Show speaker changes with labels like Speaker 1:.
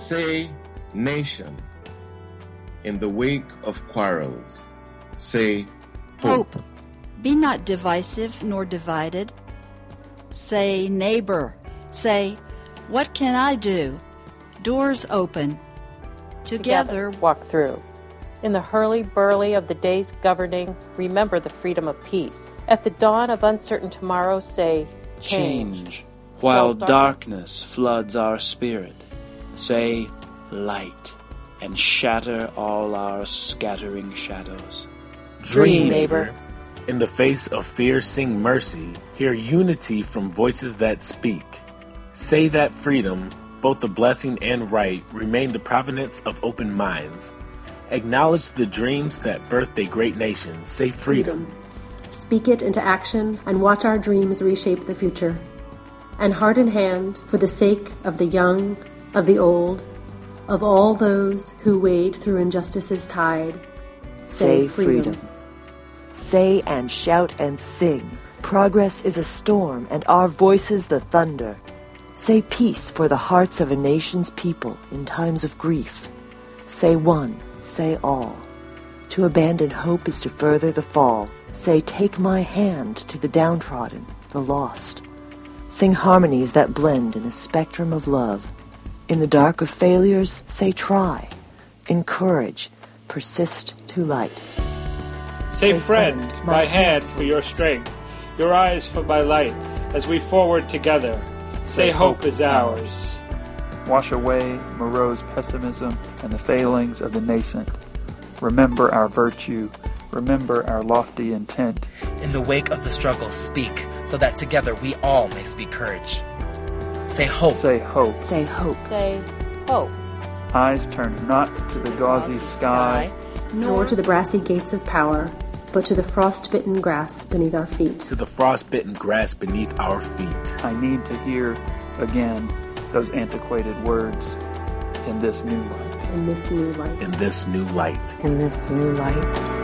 Speaker 1: Say, nation. In the wake of quarrels, say, hope.
Speaker 2: Be not divisive nor divided. Say, neighbor. Say, what can I do? Doors open. Together
Speaker 3: walk through. In the hurly-burly of the days governing, remember the freedom of peace. At the dawn of uncertain tomorrow, say, change.
Speaker 4: While darkness floods our spirit, say, light, and shatter all our scattering shadows.
Speaker 3: Dream, neighbor.
Speaker 5: In the face of fear, sing mercy. Hear unity from voices that speak. Say that freedom, both the blessing and right, remain the provenance of open minds. Acknowledge the dreams that birthed a great nation. Say freedom.
Speaker 6: Speak it into action and watch our dreams reshape the future. And heart in hand, for the sake of the young, of the old, of all those who wade through injustice's tide, say freedom.
Speaker 7: Say and shout and sing. Progress is a storm, and our voices the thunder. Say peace for the hearts of a nation's people in times of grief. Say one, say all. To abandon hope is to further the fall. Say, take my hand to the downtrodden, the lost. Sing harmonies that blend in a spectrum of love. In the dark of failures, say try. Encourage, persist to light.
Speaker 8: Say friend, my hand for your strength, your eyes for my light, as we forward together. Say hope is ours.
Speaker 9: Wash away morose pessimism and the failings of the nascent. Remember our virtue. Remember our lofty intent.
Speaker 10: In the wake of the struggle, speak, so that together we all may speak courage. Say hope.
Speaker 9: Say hope.
Speaker 7: Say hope.
Speaker 3: Say hope.
Speaker 9: Eyes turned not to the gauzy sky,
Speaker 6: nor to the brassy gates of power, but to the frost-bitten grass beneath our feet.
Speaker 5: To the frost-bitten grass beneath our feet.
Speaker 9: I need to hear again those antiquated words in this new light.
Speaker 6: In this new light.
Speaker 5: In this new light.
Speaker 7: In this new light.